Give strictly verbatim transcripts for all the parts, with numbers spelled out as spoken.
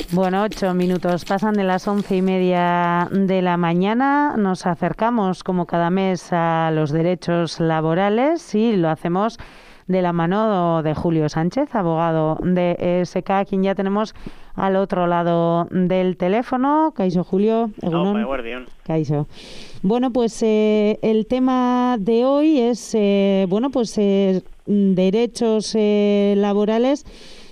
Bueno, ocho minutos pasan de las once y media de la mañana. Nos acercamos, como cada mes, a los derechos laborales y lo hacemos de la mano de Julio Sánchez, abogado de E S K, a quien ya tenemos al otro lado del teléfono. Kaixo, Julio. Egunon. Oh, Kaixo. Bueno, pues eh, el tema de hoy es, eh, bueno, pues eh, derechos eh, laborales.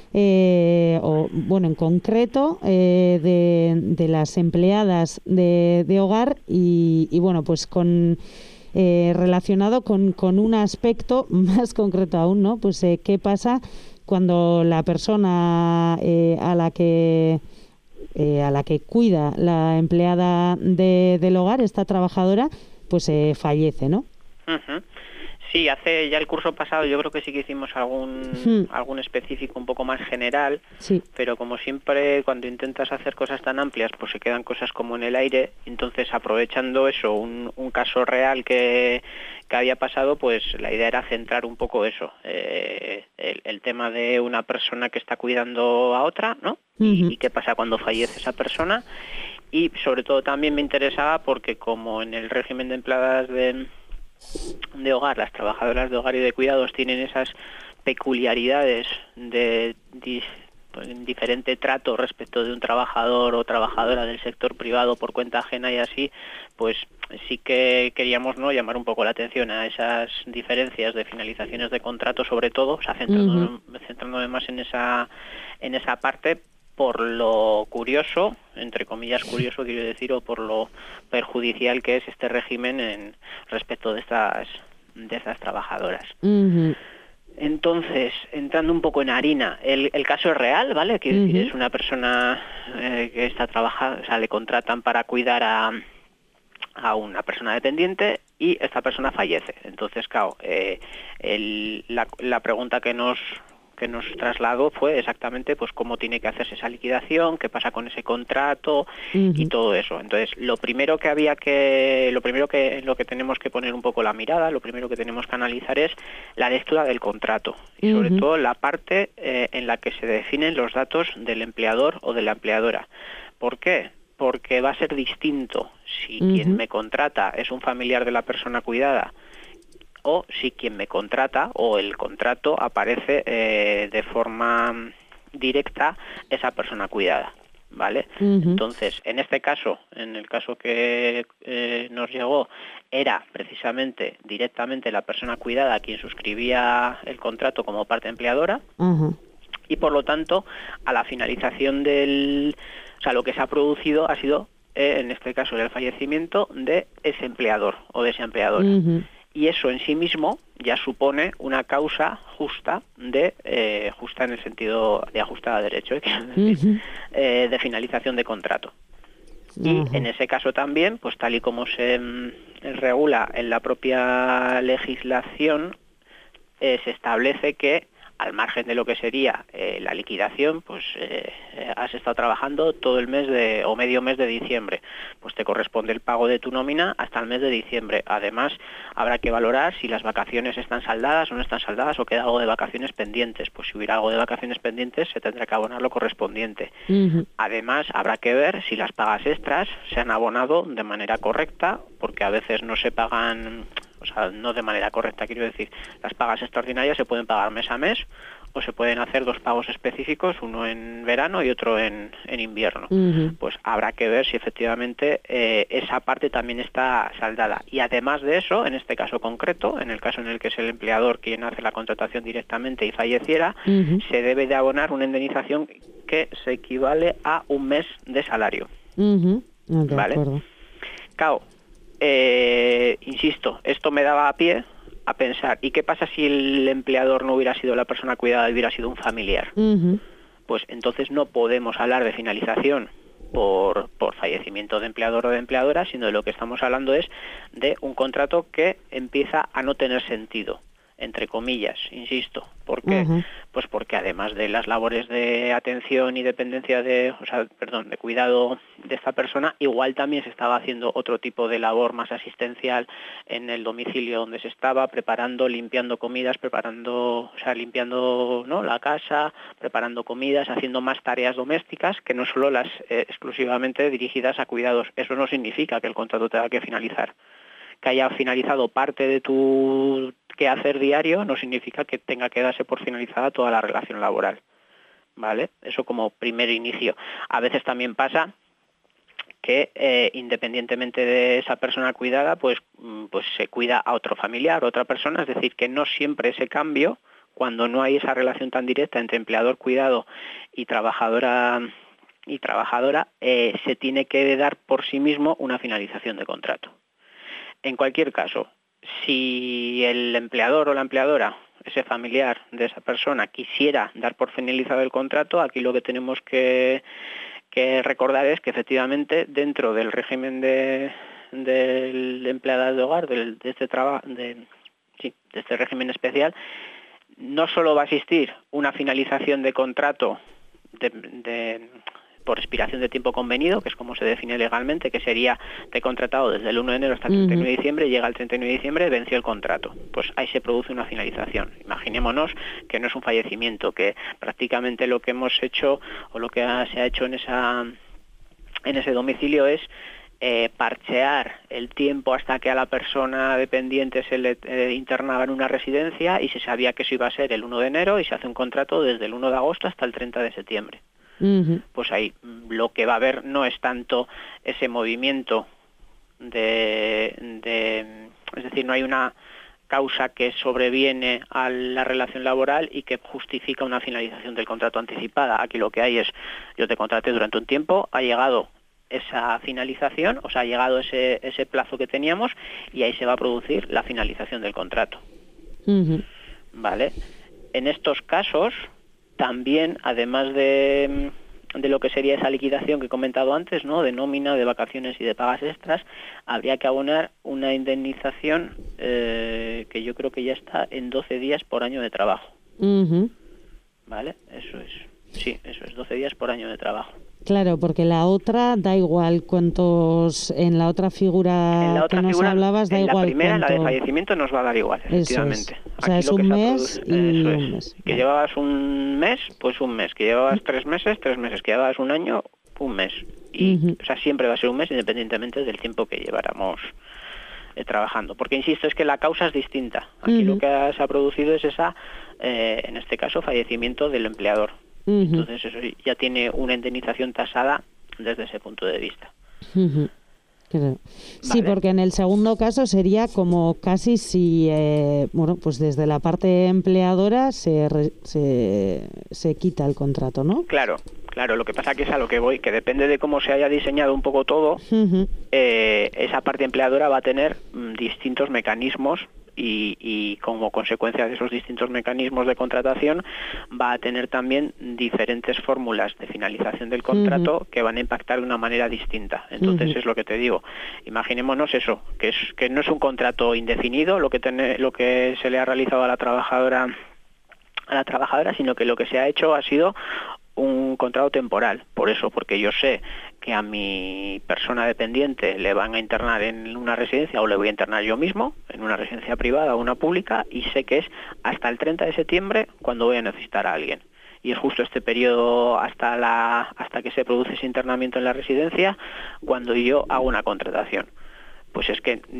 Eh, o bueno, en concreto eh, de, de las empleadas de, de hogar y, y bueno, pues con eh, relacionado con, con un aspecto más concreto aún, ¿no? Pues eh, qué pasa cuando la persona eh, a la que eh, a la que cuida la empleada de, del hogar, esta trabajadora, pues eh, fallece, ¿no? Uh-huh. Sí, hace ya el curso pasado yo creo que sí que hicimos algún hmm. algún específico un poco más general, sí. Pero como siempre cuando intentas hacer cosas tan amplias pues se quedan cosas como en el aire, entonces aprovechando eso, un, un caso real que, que había pasado, pues la idea era centrar un poco eso, eh, el, el tema de una persona que está cuidando a otra, ¿no? Uh-huh. y, y qué pasa cuando fallece esa persona, y sobre todo también me interesaba porque como en el régimen de empleadas de de hogar, las trabajadoras de hogar y de cuidados tienen esas peculiaridades de di, pues, diferente trato respecto de un trabajador o trabajadora del sector privado por cuenta ajena y así, pues sí que queríamos no llamar un poco la atención a esas diferencias de finalizaciones de contrato, sobre todo, o sea, centrándome, uh-huh. centrándome más en esa en esa parte, por lo curioso, entre comillas curioso quiero decir, o por lo perjudicial que es este régimen en respecto de estas de estas trabajadoras. Uh-huh. Entonces, entrando un poco en harina, el, el caso es real, ¿vale? Quiero uh-huh. decir, es una persona eh, que está trabajando, o sea, le contratan para cuidar a, a una persona dependiente y esta persona fallece. Entonces, claro, eh, el, la, la pregunta que nos que nos trasladó fue exactamente pues cómo tiene que hacerse esa liquidación, qué pasa con ese contrato uh-huh. y todo eso. Entonces, lo primero que había que, lo primero que lo que tenemos que poner un poco la mirada, lo primero que tenemos que analizar es la lectura del contrato y sobre uh-huh. todo la parte eh, en la que se definen los datos del empleador o de la empleadora. ¿Por qué? Porque va a ser distinto si uh-huh. quien me contrata es un familiar de la persona cuidada o si quien me contrata o el contrato aparece eh, de forma directa esa persona cuidada, ¿vale? Uh-huh. Entonces, en este caso, en el caso que eh, nos llegó, era precisamente directamente la persona cuidada quien suscribía el contrato como parte empleadora uh-huh. y por lo tanto, a la finalización del... O sea, lo que se ha producido ha sido, eh, en este caso, el fallecimiento de ese empleador o de esa empleadora. Uh-huh. Y eso en sí mismo ya supone una causa justa de eh, justa en el sentido de ajustada a derecho, ¿eh? uh-huh. eh, de finalización de contrato. Uh-huh. Y en ese caso también, pues tal y como se mm, regula en la propia legislación, eh, se establece que al margen de lo que sería eh, la liquidación, pues eh, has estado trabajando todo el mes de o medio mes de diciembre, pues te corresponde el pago de tu nómina hasta el mes de diciembre. Además, habrá que valorar si las vacaciones están saldadas o no están saldadas o queda algo de vacaciones pendientes. Pues si hubiera algo de vacaciones pendientes, se tendrá que abonar lo correspondiente. Uh-huh. Además, habrá que ver si las pagas extras se han abonado de manera correcta, porque a veces no se pagan... O sea, no de manera correcta, quiero decir, las pagas extraordinarias se pueden pagar mes a mes o se pueden hacer dos pagos específicos, uno en verano y otro en, en invierno. Uh-huh. Pues habrá que ver si efectivamente eh, esa parte también está saldada. Y además de eso, en este caso concreto, en el caso en el que es el empleador quien hace la contratación directamente y falleciera, uh-huh. se debe de abonar una indemnización que se equivale a un mes de salario. Uh-huh. De ¿Vale? acuerdo. Cao, Eh, insisto, esto me daba a pie a pensar, ¿y qué pasa si el empleador no hubiera sido la persona cuidada, hubiera sido un familiar? Uh-huh. Pues entonces no podemos hablar de finalización por, por fallecimiento de empleador o de empleadora, sino de lo que estamos hablando es de un contrato que empieza a no tener sentido. entre comillas, insisto. ¿Por qué? Uh-huh. Pues porque además de las labores de atención y dependencia de, o sea, perdón, de cuidado de esta persona, igual también se estaba haciendo otro tipo de labor más asistencial en el domicilio donde se estaba, preparando, limpiando comidas, preparando, o sea, limpiando, ¿no?, la casa, preparando comidas, haciendo más tareas domésticas que no solo las eh, exclusivamente dirigidas a cuidados. Eso no significa que el contrato tenga que finalizar. Que haya finalizado parte de tu quehacer diario no significa que tenga que darse por finalizada toda la relación laboral, ¿vale? Eso como primer inicio. A veces también pasa que eh, independientemente de esa persona cuidada, pues, pues se cuida a otro familiar, otra persona, es decir, que no siempre ese cambio, cuando no hay esa relación tan directa entre empleador cuidado y trabajadora y trabajadora, eh, se tiene que dar por sí mismo una finalización de contrato. En cualquier caso, si el empleador o la empleadora, ese familiar de esa persona, quisiera dar por finalizado el contrato, aquí lo que tenemos que, que recordar es que efectivamente dentro del régimen de, del empleado de hogar, del, de, este traba, de, sí, de este régimen especial, no solo va a existir una finalización de contrato de, de por expiración de tiempo convenido, que es como se define legalmente, que sería te he contratado desde el uno de enero hasta el treinta y nueve de diciembre, llega el treinta y nueve de diciembre, venció el contrato. Pues ahí se produce una finalización. Imaginémonos que no es un fallecimiento, que prácticamente lo que hemos hecho o lo que ha, se ha hecho en esa en ese domicilio es eh, parchear el tiempo hasta que a la persona dependiente se le eh, internaba en una residencia y se sabía que eso iba a ser el uno de enero y se hace un contrato desde el uno de agosto hasta el treinta de septiembre. Uh-huh. Pues ahí lo que va a haber no es tanto ese movimiento de, de, es decir, no hay una causa que sobreviene a la relación laboral y que justifica una finalización del contrato anticipada. Aquí lo que hay es, yo te contraté durante un tiempo, ha llegado esa finalización, o sea, ha llegado ese, ese plazo que teníamos y ahí se va a producir la finalización del contrato. Uh-huh. ¿Vale? En estos casos también, además de, de lo que sería esa liquidación que he comentado antes, ¿no?, de nómina, de vacaciones y de pagas extras, habría que abonar una indemnización eh, que yo creo que ya está en doce días por año de trabajo. Uh-huh. ¿Vale? Eso es. Sí, eso es, doce días por año de trabajo. Claro, porque la otra da igual cuántos, en la otra figura en la otra que nos figura, hablabas, da en igual la primera, cuánto... la de fallecimiento, nos va a dar igual, efectivamente. Eso es. O sea, aquí es un mes y eso un es. mes. Que vale. llevabas un mes, pues un mes. Que llevabas tres meses, tres meses. Que llevabas un año, un mes. Y, uh-huh. O sea, siempre va a ser un mes independientemente del tiempo que lleváramos eh, trabajando. Porque, insisto, es que la causa es distinta. Aquí uh-huh. lo que ha, se ha producido es esa, eh, en este caso, fallecimiento del empleador. Uh-huh. Entonces, eso ya tiene una indemnización tasada desde ese punto de vista. Uh-huh. Claro. Sí, vale. Porque en el segundo caso sería como casi si, eh, bueno, pues desde la parte empleadora se, re, se, se quita el contrato, ¿no? Claro, claro. Lo que pasa que es a lo que voy, que depende de cómo se haya diseñado un poco todo, uh-huh. eh, esa parte empleadora va a tener mm, distintos mecanismos y, y como consecuencia de esos distintos mecanismos de contratación va a tener también diferentes fórmulas de finalización del contrato uh-huh. que van a impactar de una manera distinta. Entonces uh-huh. es lo que te digo. Imaginémonos eso, que es que no es un contrato indefinido lo que tiene, lo que se le ha realizado a la trabajadora a la trabajadora, sino que lo que se ha hecho ha sido un contrato temporal. Por eso, porque yo sé que a mi persona dependiente le van a internar en una residencia o le voy a internar yo mismo en una residencia privada o una pública y sé que es hasta el treinta de septiembre cuando voy a necesitar a alguien. Y es justo este periodo hasta la hasta que se produce ese internamiento en la residencia cuando yo hago una contratación. Pues es que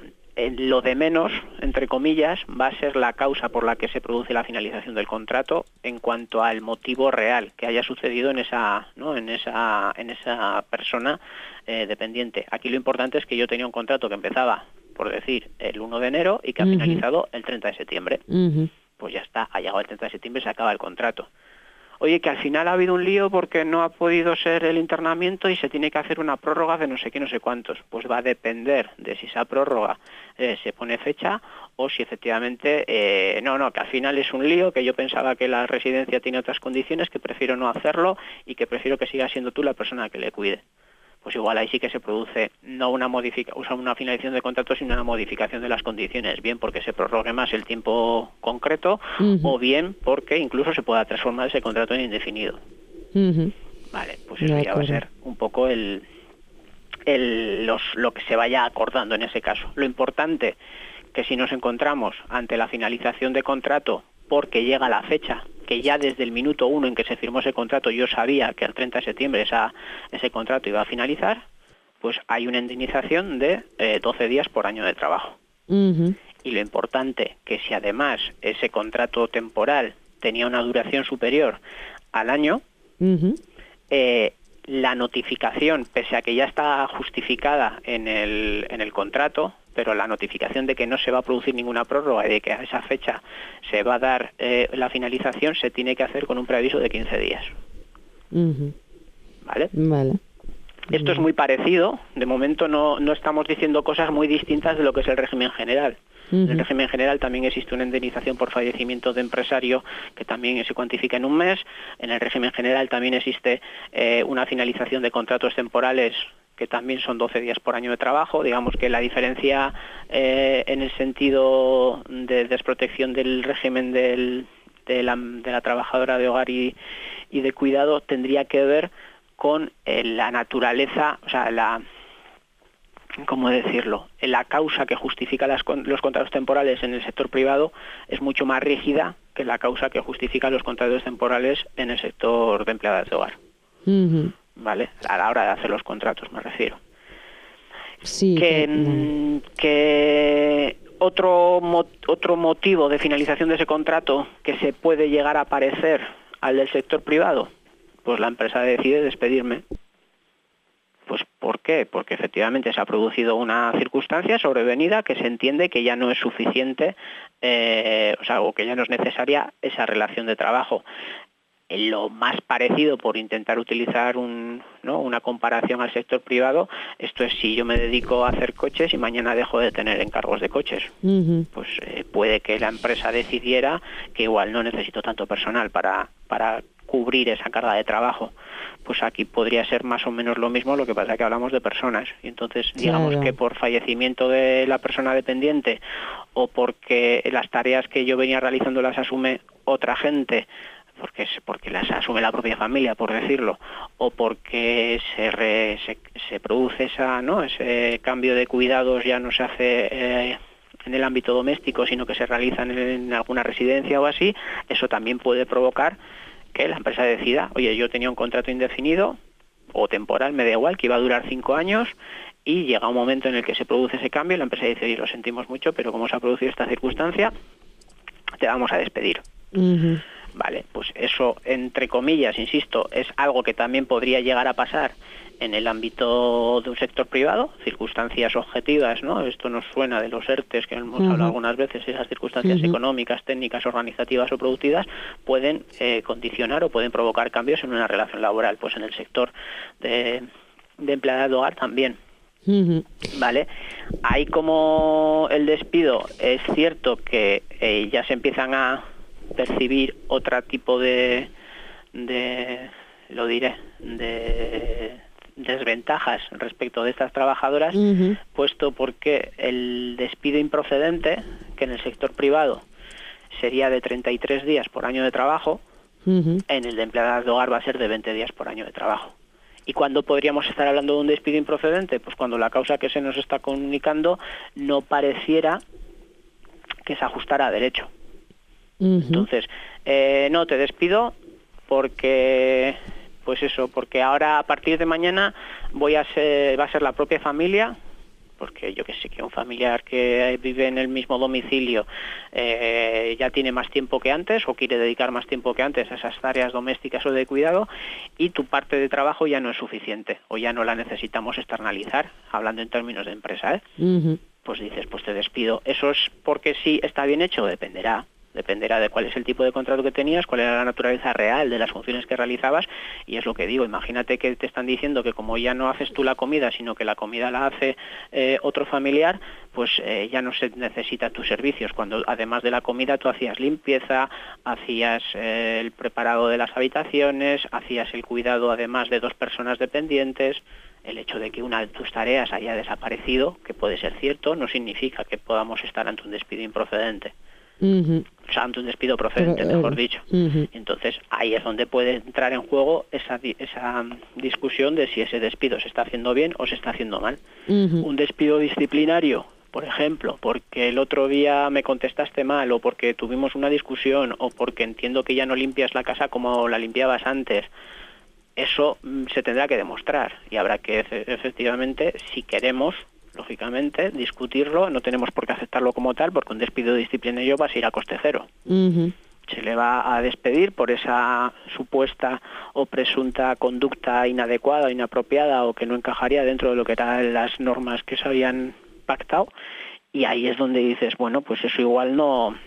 lo de menos, entre comillas, va a ser la causa por la que se produce la finalización del contrato en cuanto al motivo real que haya sucedido en esa, ¿no?, en esa, en esa persona eh, dependiente. Aquí lo importante es que yo tenía un contrato que empezaba, por decir, el uno de enero y que ha uh-huh. finalizado el treinta de septiembre. Uh-huh. Pues ya está, ha llegado el treinta de septiembre y se acaba el contrato. Oye, que al final ha habido un lío porque no ha podido ser el internamiento y se tiene que hacer una prórroga de no sé qué, no sé cuántos. Pues va a depender de si esa prórroga eh, se pone fecha o si efectivamente, eh, no, no, que al final es un lío, que yo pensaba que la residencia tiene otras condiciones, que prefiero no hacerlo y que prefiero que siga siendo tú la persona que le cuide. pues igual ahí sí que se produce no una modifica, o sea, una finalización de contrato, sino una modificación de las condiciones, bien porque se prorrogue más el tiempo concreto, uh-huh. o bien porque incluso se pueda transformar ese contrato en indefinido. Uh-huh. Vale, pues eso ya va a ser un poco el, el los, lo que se vaya acordando en ese caso. Lo importante que si nos encontramos ante la finalización de contrato porque llega la fecha, que ya desde el minuto uno en que se firmó ese contrato yo sabía que el treinta de septiembre esa, ese contrato iba a finalizar, pues hay una indemnización de eh, doce días por año de trabajo. Uh-huh. Y lo importante, que si además ese contrato temporal tenía una duración superior al año, uh-huh. eh, la notificación, pese a que ya está justificada en el, en el contrato, pero la notificación de que no se va a producir ninguna prórroga y de que a esa fecha se va a dar eh, la finalización, se tiene que hacer con un preaviso de quince días. Uh-huh. ¿Vale? Vale. Esto es muy parecido. De momento no, no estamos diciendo cosas muy distintas de lo que es el régimen general. Uh-huh. En el régimen general también existe una indemnización por fallecimiento de empresario que también se cuantifica en un mes. En el régimen general también existe eh, una finalización de contratos temporales que también son doce días por año de trabajo. Digamos que la diferencia eh, en el sentido de desprotección del régimen del, de, la, de la trabajadora de hogar y, y de cuidado tendría que ver con eh, la naturaleza, o sea, la, ¿cómo decirlo? La causa que justifica las, los contratos temporales en el sector privado es mucho más rígida que la causa que justifica los contratos temporales en el sector de empleadas de hogar. Uh-huh. ¿Vale? A la hora de hacer los contratos, me refiero. Sí. Que, no. que otro, mo, otro motivo de finalización de ese contrato que se puede llegar a parecer al del sector privado, pues la empresa decide despedirme. Pues ¿por qué? Porque efectivamente se ha producido una circunstancia sobrevenida que se entiende que ya no es suficiente, eh, o sea, o que ya no es necesaria esa relación de trabajo. En lo más parecido, por intentar utilizar un, ¿no? una comparación al sector privado, esto es si yo me dedico a hacer coches y mañana dejo de tener encargos de coches. Uh-huh. Pues eh, puede que la empresa decidiera que igual no necesito tanto personal para, para cubrir esa carga de trabajo. Pues aquí podría ser más o menos lo mismo, lo que pasa es que hablamos de personas. Y entonces, digamos claro. que por fallecimiento de la persona dependiente o porque las tareas que yo venía realizando las asume otra gente, porque es porque las asume la propia familia, por decirlo, o porque se, re, se, se produce esa no ese cambio de cuidados, ya no se hace eh, en el ámbito doméstico, sino que se realiza en, en alguna residencia o así. Eso también puede provocar que la empresa decida, oye, yo tenía un contrato indefinido o temporal, me da igual, que iba a durar cinco años, y llega un momento en el que se produce ese cambio y la empresa dice, oye, lo sentimos mucho, pero como se ha producido esta circunstancia, te vamos a despedir. Uh-huh. Vale, pues eso, entre comillas, insisto, es algo que también podría llegar a pasar en el ámbito de un sector privado, circunstancias objetivas, ¿no? Esto nos suena de los ERTES que hemos uh-huh. hablado algunas veces, esas circunstancias uh-huh. económicas, técnicas, organizativas o productivas pueden eh, condicionar o pueden provocar cambios en una relación laboral. Pues en el sector de, de empleadas de hogar también. Uh-huh. Vale, ahí como el despido es cierto que eh, ya se empiezan a percibir otro tipo de, de lo diré, de desventajas respecto de estas trabajadoras, uh-huh. puesto porque el despido improcedente, que en el sector privado sería de treinta y tres días por año de trabajo, uh-huh. en el de empleadas de hogar va a ser de veinte días por año de trabajo. ¿Y cuándo podríamos estar hablando de un despido improcedente? Pues cuando la causa que se nos está comunicando no pareciera que se ajustara a derecho. Uh-huh. Entonces, eh, no, te despido porque, pues eso, porque ahora a partir de mañana voy a ser, va a ser la propia familia, porque yo que sé, que un familiar que vive en el mismo domicilio eh, ya tiene más tiempo que antes o quiere dedicar más tiempo que antes a esas tareas domésticas o de cuidado, y tu parte de trabajo ya no es suficiente o ya no la necesitamos externalizar, hablando en términos de empresa, ¿eh? Uh-huh. Pues dices, pues te despido. ¿Eso es porque sí está bien hecho? Dependerá. dependerá de cuál es el tipo de contrato que tenías, cuál era la naturaleza real de las funciones que realizabas, y es lo que digo, imagínate que te están diciendo que como ya no haces tú la comida, sino que la comida la hace eh, otro familiar, pues eh, ya no se necesitan tus servicios, cuando además de la comida tú hacías limpieza, hacías eh, el preparado de las habitaciones, hacías el cuidado además de dos personas dependientes. El hecho de que una de tus tareas haya desaparecido, que puede ser cierto, no significa que podamos estar ante un despido improcedente. Uh-huh. O sea, ante un despido procedente, Pero, mejor uh, dicho. Uh-huh. Entonces, ahí es donde puede entrar en juego esa, esa discusión de si ese despido se está haciendo bien o se está haciendo mal. Uh-huh. Un despido disciplinario, por ejemplo, porque el otro día me contestaste mal, o porque tuvimos una discusión, o porque entiendo que ya no limpias la casa como la limpiabas antes, eso se tendrá que demostrar y habrá que efectivamente, si queremos, lógicamente, discutirlo. No tenemos por qué aceptarlo como tal, porque un despido disciplinario va a ir a coste cero. Uh-huh. Se le va a despedir por esa supuesta o presunta conducta inadecuada, inapropiada, o que no encajaría dentro de lo que eran las normas que se habían pactado, y ahí es donde dices, bueno, pues eso igual no...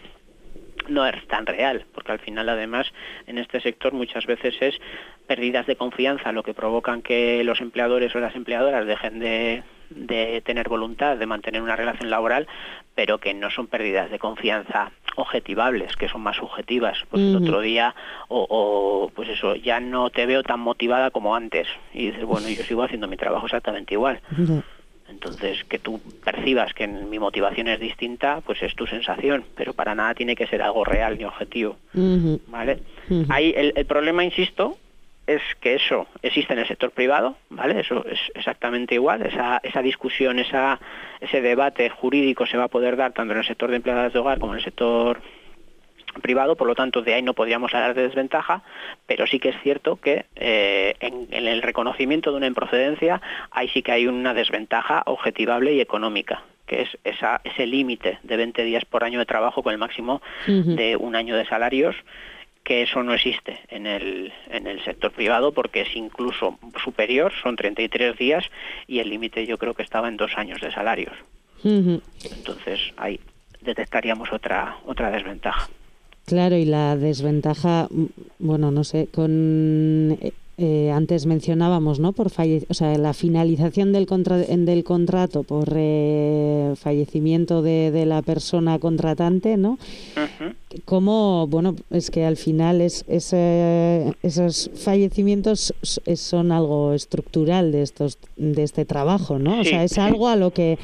no es tan real, porque al final además en este sector muchas veces es pérdidas de confianza lo que provocan que los empleadores o las empleadoras dejen de, de tener voluntad de mantener una relación laboral, pero que no son pérdidas de confianza objetivables, que son más subjetivas. Pues uh-huh. el otro día, o, o pues eso, ya no te veo tan motivada como antes, y dices, bueno, yo sigo haciendo mi trabajo exactamente igual. Uh-huh. Entonces, que tú percibas que mi motivación es distinta, pues es tu sensación, pero para nada tiene que ser algo real ni objetivo, uh-huh. ¿vale? Uh-huh. Ahí el, el problema, insisto, es que eso existe en el sector privado, ¿vale? Eso es exactamente igual, esa, esa discusión, esa, ese debate jurídico se va a poder dar tanto en el sector de empleadas de hogar como en el sector privado, por lo tanto de ahí no podríamos hablar de desventaja, pero sí que es cierto que eh, en, en el reconocimiento de una improcedencia ahí sí que hay una desventaja objetivable y económica, que es esa, ese límite de veinte días por año de trabajo con el máximo uh-huh. de un año de salarios, que eso no existe en el, en el sector privado, porque es incluso superior, son treinta y tres días, y el límite yo creo que estaba en dos años de salarios. Uh-huh. Entonces ahí detectaríamos otra, otra desventaja. Claro, y la desventaja, bueno, no sé, con eh, antes mencionábamos, ¿no? Por falle- o sea, la finalización del contra- del contrato por eh, fallecimiento de, de la persona contratante, ¿no? Uh-huh. Como, bueno, es que al final es, es eh, esos fallecimientos son algo estructural de estos de este trabajo, ¿no? Sí, o sea, es sí. algo a lo que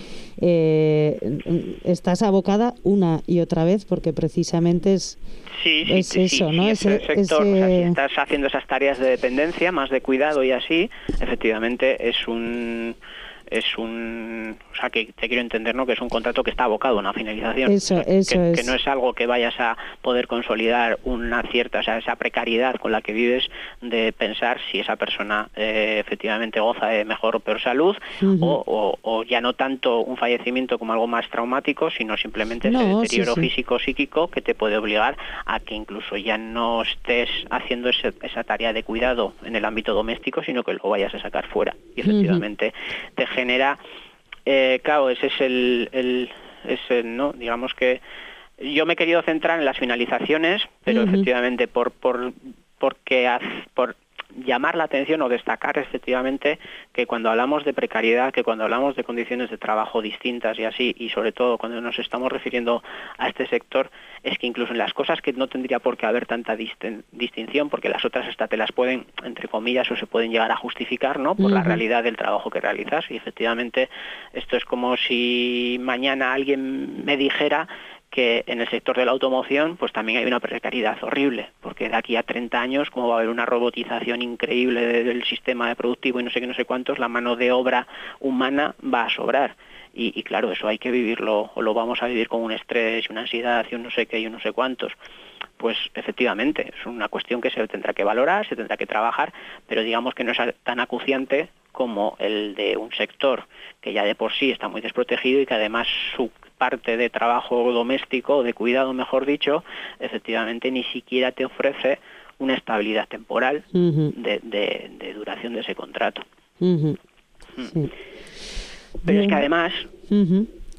eh, estás abocada una y otra vez, porque precisamente es Sí, sí, es sí, eso, sí, ¿no? Sí, ese, ese sector, ese... o sea, si estás haciendo esas tareas de dependencia, más de cuidado y así, efectivamente es un... es un, o sea, que te quiero entender, ¿no? Que es un contrato que está abocado a una finalización. Eso, o sea, eso que, es. que no es algo que vayas a poder consolidar una cierta, o sea, esa precariedad con la que vives de pensar si esa persona eh, efectivamente goza de mejor o peor salud, uh-huh. o, o, o ya no tanto un fallecimiento como algo más traumático, sino simplemente no, ese deterioro sí, sí. físico psíquico que te puede obligar a que incluso ya no estés haciendo ese, esa tarea de cuidado en el ámbito doméstico, sino que lo vayas a sacar fuera. Y efectivamente uh-huh. te genera, eh, claro, ese es el, el ese, ¿no? Digamos que yo me he querido centrar en las finalizaciones, pero uh-huh. efectivamente por por porque por llamar la atención o destacar efectivamente que cuando hablamos de precariedad, que cuando hablamos de condiciones de trabajo distintas y así, y sobre todo cuando nos estamos refiriendo a este sector, es que incluso en las cosas que no tendría por qué haber tanta distin- distinción, porque las otras hasta te las pueden, entre comillas, o se pueden llegar a justificar, ¿no? Por uh-huh. la realidad del trabajo que realizas, y efectivamente esto es como si mañana alguien me dijera que en el sector de la automoción pues también hay una precariedad horrible, porque de aquí a treinta años, como va a haber una robotización increíble del sistema de productivo y no sé qué, no sé cuántos, la mano de obra humana va a sobrar. Y, y claro, eso hay que vivirlo, o lo vamos a vivir con un estrés y una ansiedad y un no sé qué y un no sé cuántos. Pues efectivamente, es una cuestión que se tendrá que valorar, se tendrá que trabajar, pero digamos que no es tan acuciante como el de un sector que ya de por sí está muy desprotegido y que además su parte de trabajo doméstico, de cuidado mejor dicho, efectivamente ni siquiera te ofrece una estabilidad temporal uh-huh. de, de, de duración de ese contrato. Uh-huh. Sí. Pero es que además, uh-huh.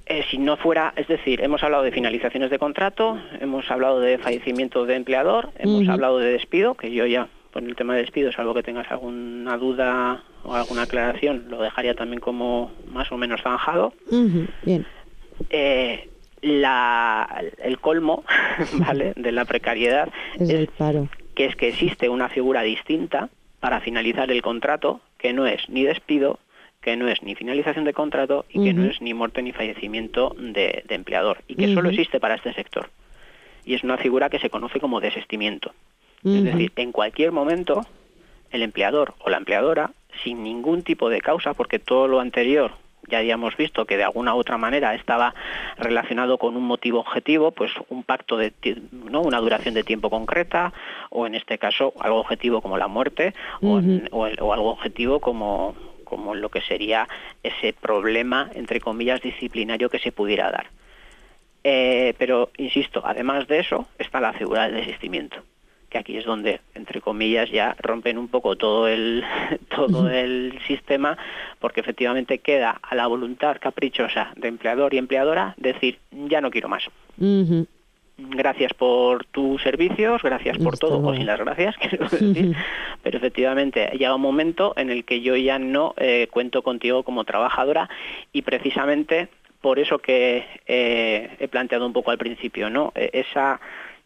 Eh, si no fuera, es decir, hemos hablado de finalizaciones de contrato, hemos hablado de fallecimiento de empleador, hemos uh-huh. hablado de despido, que yo ya, por el tema de despido, salvo que tengas alguna duda o alguna aclaración, lo dejaría también como más o menos zanjado. Uh-huh. Bien. Eh, la, el colmo, ¿vale?, de la precariedad es, es el paro. Que es que existe una figura distinta para finalizar el contrato, que no es ni despido, que no es ni finalización de contrato y uh-huh. que no es ni muerte ni fallecimiento de, de empleador, y que uh-huh. solo existe para este sector. Y es una figura que se conoce como desistimiento. Uh-huh. Es decir, en cualquier momento, el empleador o la empleadora, sin ningún tipo de causa, porque todo lo anterior ya habíamos visto que de alguna u otra manera estaba relacionado con un motivo objetivo, pues un pacto de, ¿no?, una duración de tiempo concreta, o en este caso algo objetivo como la muerte, uh-huh. o, en, o, el, o algo objetivo como, como lo que sería ese problema, entre comillas, disciplinario que se pudiera dar. Eh, pero, insisto, además de eso, está la figura del desistimiento, que aquí es donde, entre comillas, ya rompen un poco todo el todo el sistema, porque efectivamente queda a la voluntad caprichosa de empleador y empleadora decir, ya no quiero más. Uh-huh. Gracias por tus servicios, gracias por Esto todo, no. o sin las gracias, quiero decir, uh-huh. pero efectivamente llega un momento en el que yo ya no eh, cuento contigo como trabajadora, y precisamente por eso que eh, he planteado un poco al principio, ¿no? Eh, esa...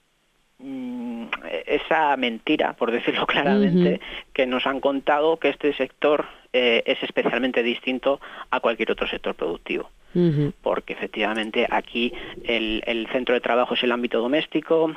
esa mentira, por decirlo claramente, uh-huh. que nos han contado que este sector eh, es especialmente distinto a cualquier otro sector productivo. Uh-huh. Porque efectivamente aquí el, el centro de trabajo es el ámbito doméstico,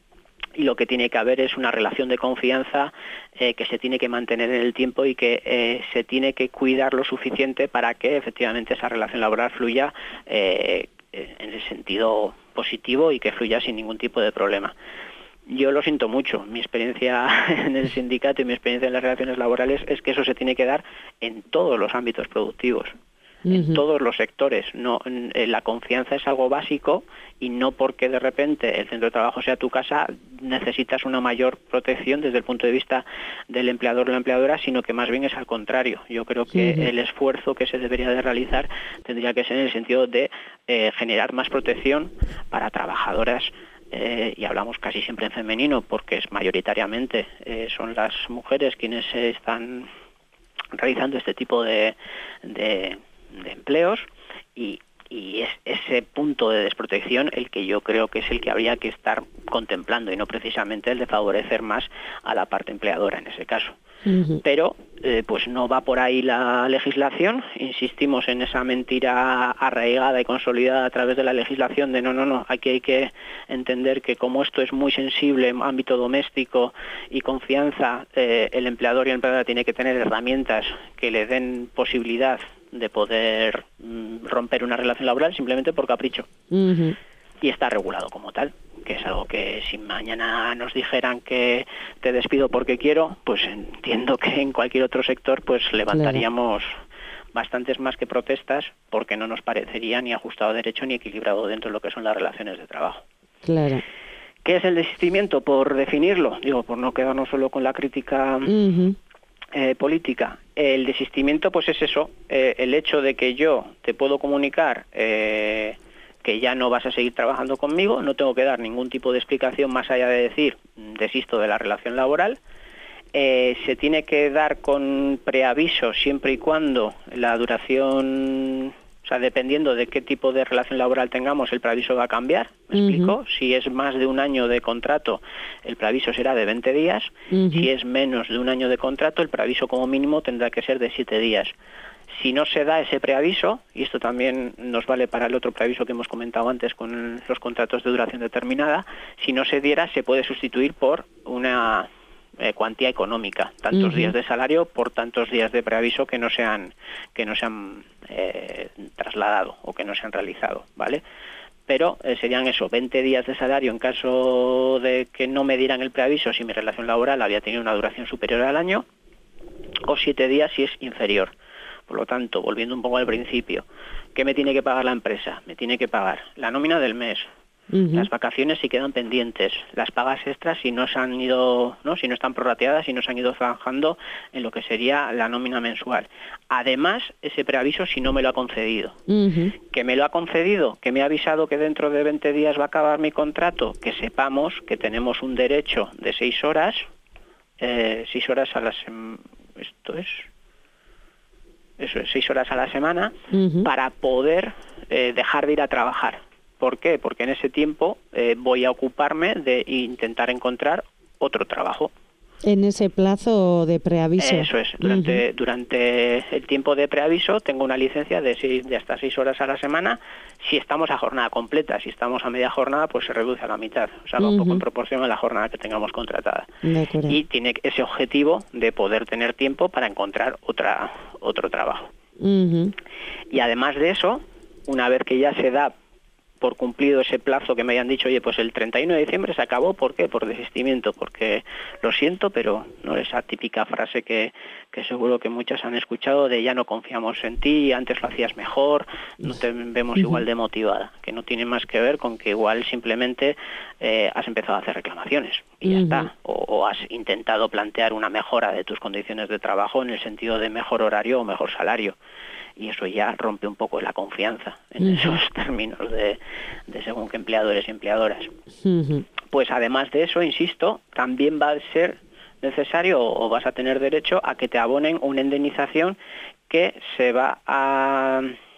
y lo que tiene que haber es una relación de confianza eh, que se tiene que mantener en el tiempo, y que eh, se tiene que cuidar lo suficiente para que efectivamente esa relación laboral fluya eh, en el sentido positivo y que fluya sin ningún tipo de problema. Yo lo siento mucho, mi experiencia en el sindicato y mi experiencia en las relaciones laborales es que eso se tiene que dar en todos los ámbitos productivos, uh-huh. en todos los sectores. No, la confianza es algo básico, y no porque de repente el centro de trabajo sea tu casa necesitas una mayor protección desde el punto de vista del empleador o la empleadora, sino que más bien es al contrario. Yo creo que uh-huh. el esfuerzo que se debería de realizar tendría que ser en el sentido de eh, generar más protección para trabajadoras. Eh, y hablamos casi siempre en femenino porque es mayoritariamente eh, son las mujeres quienes eh, están realizando este tipo de, de, de empleos, y, y es ese punto de desprotección el que yo creo que es el que habría que estar contemplando, y no precisamente el de favorecer más a la parte empleadora en ese caso. Uh-huh. Pero eh, pues no va por ahí la legislación. Insistimos en esa mentira arraigada y consolidada a través de la legislación de no, no, no, aquí hay que entender que como esto es muy sensible en ámbito doméstico y confianza, eh, el empleador y la empleadora tiene que tener herramientas que le den posibilidad de poder mm, romper una relación laboral simplemente por capricho. Uh-huh. Y está regulado como tal, que es algo que si mañana nos dijeran que te despido porque quiero, pues entiendo que en cualquier otro sector pues levantaríamos claro. bastantes más que protestas, porque no nos parecería ni ajustado a derecho ni equilibrado dentro de lo que son las relaciones de trabajo. Claro. ¿Qué es el desistimiento? Por definirlo, digo, por no quedarnos solo con la crítica uh-huh. eh, política. El desistimiento pues es eso, eh, el hecho de que yo te puedo comunicar eh, que ya no vas a seguir trabajando conmigo, no tengo que dar ningún tipo de explicación más allá de decir desisto de la relación laboral. Eh, se tiene que dar con preaviso siempre y cuando la duración, o sea, dependiendo de qué tipo de relación laboral tengamos, el preaviso va a cambiar, ¿me uh-huh. explico? Si es más de un año de contrato, el preaviso será de veinte días, uh-huh. si es menos de un año de contrato, el preaviso como mínimo tendrá que ser de siete días. Si no se da ese preaviso, y esto también nos vale para el otro preaviso que hemos comentado antes con los contratos de duración determinada, si no se diera, se puede sustituir por una eh, cuantía económica, tantos uh-huh. días de salario por tantos días de preaviso que no se han, que no se han eh, trasladado o que no se han realizado, ¿vale? Pero eh, serían eso, veinte días de salario en caso de que no me dieran el preaviso si mi relación laboral había tenido una duración superior al año, o siete días si es inferior. Por lo tanto, volviendo un poco al principio, ¿qué me tiene que pagar la empresa? Me tiene que pagar la nómina del mes, Uh-huh. Las vacaciones sí quedan pendientes, las pagas extras si no se han ido, ¿no? Si no están prorrateadas y no se han ido zanjando en lo que sería la nómina mensual. Además, ese preaviso si no me lo ha concedido. Uh-huh. ¿Que me lo ha concedido? ¿Que me ha avisado que dentro de veinte días va a acabar mi contrato? Que sepamos que tenemos un derecho de seis horas, eh, seis horas a la semana, esto es... eso es, seis horas a la semana, uh-huh. para poder eh, dejar de ir a trabajar. ¿Por qué? Porque en ese tiempo eh, voy a ocuparme de intentar encontrar otro trabajo. En ese plazo de preaviso. Eso es. Durante, uh-huh. durante el tiempo de preaviso tengo una licencia de, seis, de hasta seis horas a la semana. Si estamos a jornada completa, si estamos a media jornada, pues se reduce a la mitad. O sea, va uh-huh. un poco en proporción a la jornada que tengamos contratada. Y tiene ese objetivo de poder tener tiempo para encontrar otra otro trabajo. Uh-huh. Y además de eso, una vez que ya se da por cumplido ese plazo que me hayan dicho, oye, pues el treinta y uno de diciembre se acabó, ¿por qué? Por desistimiento, porque lo siento, pero no esa típica frase que, que seguro que muchas han escuchado de ya no confiamos en ti, antes lo hacías mejor, no te vemos igual de motivada, que no tiene más que ver con que igual simplemente eh, has empezado a hacer reclamaciones y ya uh-huh. está, o, o has intentado plantear una mejora de tus condiciones de trabajo en el sentido de mejor horario o mejor salario. Y eso ya rompe un poco la confianza en uh-huh. esos términos de, de según qué empleadores y empleadoras. Uh-huh. Pues además de eso, insisto, también va a ser necesario o vas a tener derecho a que te abonen una indemnización que se va a,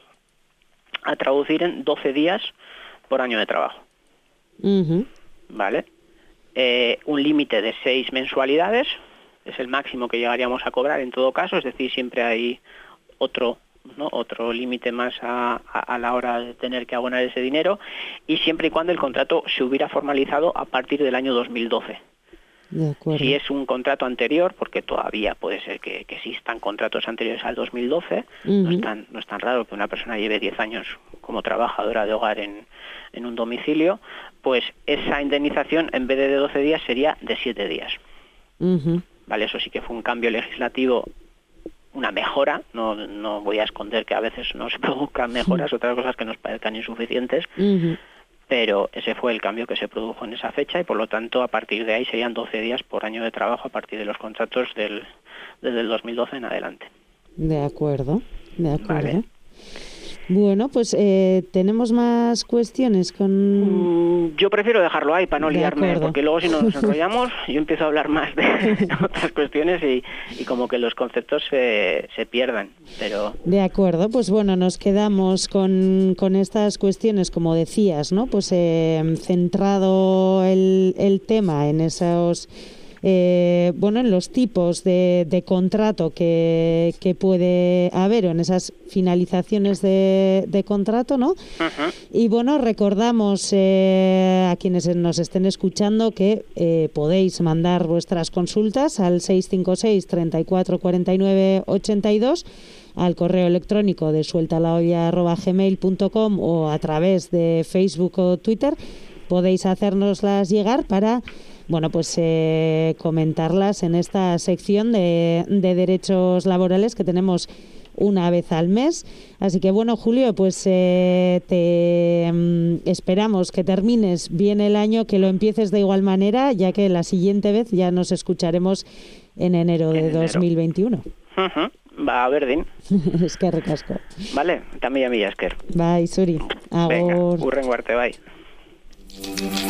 a traducir en doce días por año de trabajo. Uh-huh. ¿Vale? Eh, un límite de seis mensualidades es el máximo que llegaríamos a cobrar en todo caso, es decir, siempre hay otro ¿no? otro límite más a, a, a la hora de tener que abonar ese dinero, y siempre y cuando el contrato se hubiera formalizado a partir del año dos mil doce. De acuerdo. Si es un contrato anterior, porque todavía puede ser que, que existan contratos anteriores al dos mil doce, uh-huh. no, es tan, no es tan raro que una persona lleve diez años como trabajadora de hogar en, en un domicilio, pues esa indemnización en vez de doce días sería de siete días. Uh-huh. Vale, eso sí que fue un cambio legislativo, una mejora, no, no voy a esconder que a veces no se produzcan mejoras, otras cosas que nos parezcan insuficientes, uh-huh. pero ese fue el cambio que se produjo en esa fecha y por lo tanto a partir de ahí serían doce días por año de trabajo a partir de los contratos del, desde el dos mil doce en adelante. De acuerdo, de acuerdo. Vale. Bueno, pues eh, tenemos más cuestiones con... Mm, yo prefiero dejarlo ahí para no de liarme, acuerdo. Porque luego si nos enrollamos yo empiezo a hablar más de otras cuestiones y, y como que los conceptos se, se pierdan, pero... De acuerdo, pues bueno, nos quedamos con, con estas cuestiones, como decías, ¿no? Pues eh, centrado el, el tema en esos... Eh, bueno, en los tipos de, de contrato que, que puede haber o en esas finalizaciones de, de contrato, ¿no? Uh-huh. Y bueno, recordamos eh, a quienes nos estén escuchando que eh, podéis mandar vuestras consultas al seis cinco seis, treinta y cuatro, cuarenta y nueve, ochenta y dos, al correo electrónico de sueltalaolla arroba gmail punto com o a través de Facebook o Twitter. Podéis hacérnoslas llegar para... Bueno, pues eh, comentarlas en esta sección de, de derechos laborales que tenemos una vez al mes. Así que bueno, Julio, pues eh, te um, esperamos que termines bien el año, que lo empieces de igual manera, ya que la siguiente vez ya nos escucharemos en enero de en enero. dos mil veintiuno. Uh-huh. Va, berdin. Eskerrik asko. Vale, también a mí, Esker. Bai, zuri. Agur. Venga, urren guarte, bai.